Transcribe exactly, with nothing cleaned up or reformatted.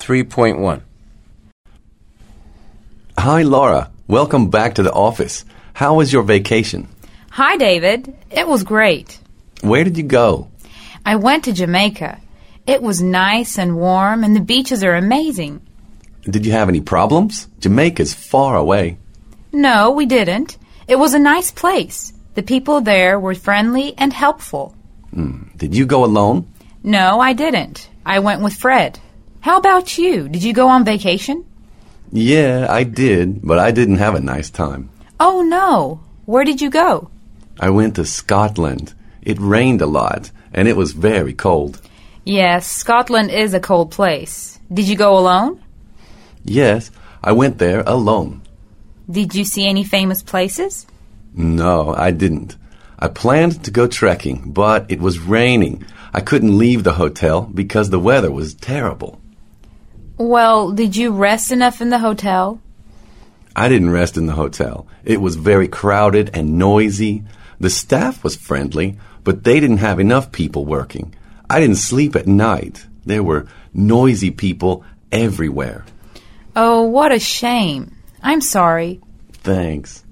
three point one. Hi, Laura. Welcome back to the office. How was your vacation? Hi, David. It was great. Where did you go? I went to Jamaica. It was nice and warm, and the beaches are amazing. Did you have any problems? Jamaica's far away. No, we didn't. It was a nice place. The people there were friendly and helpful. Mm. Did you go alone? No, I didn't. I went with Fred. How about you? Did you go on vacation? Yeah, I did, but I didn't have a nice time. Oh, no. Where did you go? I went to Scotland. It rained a lot, and it was very cold. Yes, Scotland is a cold place. Did you go alone? Yes, I went there alone. Did you see any famous places? No, I didn't. I planned to go trekking, but it was raining. I couldn't leave the hotel because the weather was terrible. Well, did you rest enough in the hotel? I didn't rest in the hotel. It was very crowded and noisy. The staff was friendly, but they didn't have enough people working. I didn't sleep at night. There were noisy people everywhere. Oh, what a shame. I'm sorry. Thanks.